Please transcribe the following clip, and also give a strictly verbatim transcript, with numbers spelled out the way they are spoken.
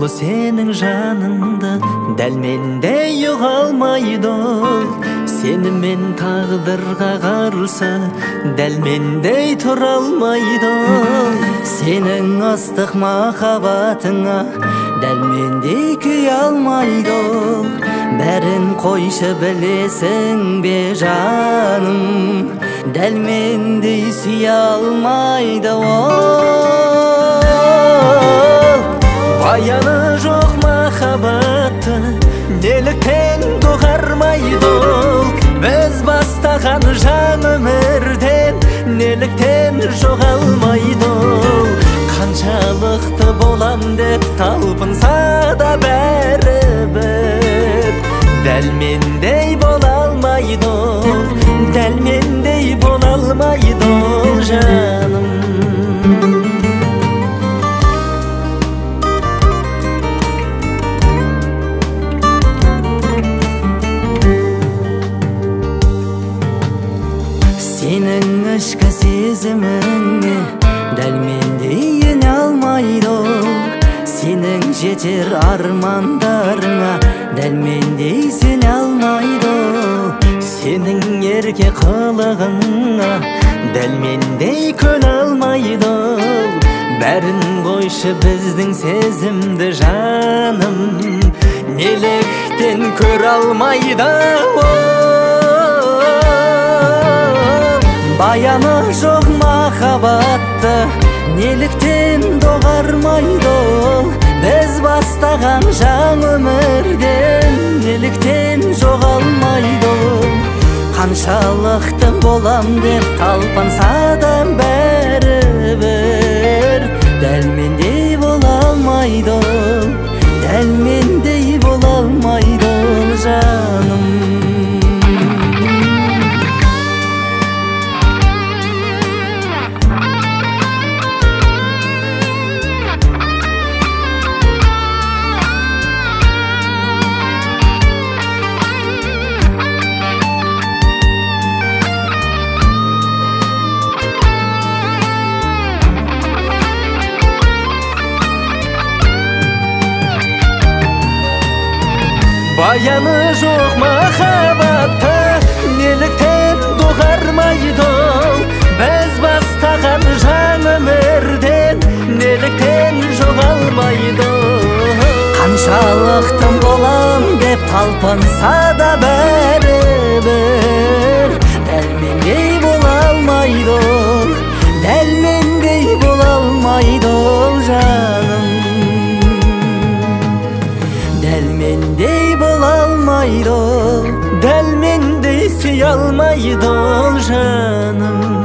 Толгу сенің жаныңды дәл мендей ұға алмайды ол. Сенімен тағдырға қарсы дәл мендей тұра алмайды ол. Сенің ыстық махаббатыңа дәл мендей күй алмайды ол. Бәрін қойшы білесің бе жаным, дәл мендей сүйе алмайды ол. Баяны жоқ махаббатты неліктен доғармайды ол. Біз бастаған жан өмірден неліктен жоғалмайды ол. Қаншалықты болам деп талпынса да бәрібір дәл мендей бола алмайды ол. Дәл мендей бола алмайды ол жаным. Сенің ішкі сезіміңе дәл мендей ене алмайды ол. Сенің жетер армандарыңа дәл мендей сене алмайды ол. Сенің ерке қылығыңа дәл мендей көне алмайды ол. Бәрін қойшы біздің сезімді жаным, неліктен көре алмайды ол. Баяны жоқ махаббатты неліктен доғармайды ол. Біз бастаған жан өмірден неліктен жоғалмайды ол. Қаншалықты болам деп талпынса да бәрібір дәл мендей бола алмайды ол. Дәл мендей бола алмайды ол жаным. Баяны жоқ махаббатты неліктен доғармайды ол. Біз бастаған жан өмірден неліктен жоғалмайды ол. Қаншалықты болам деп талпынса да бәрібір дәл мендей бола алмайды ол. Дәл мендей бола алмайды ол жаным. Дәл мендей бола алмайды ол. Дәл мендей сүйе алмайды ол жаным.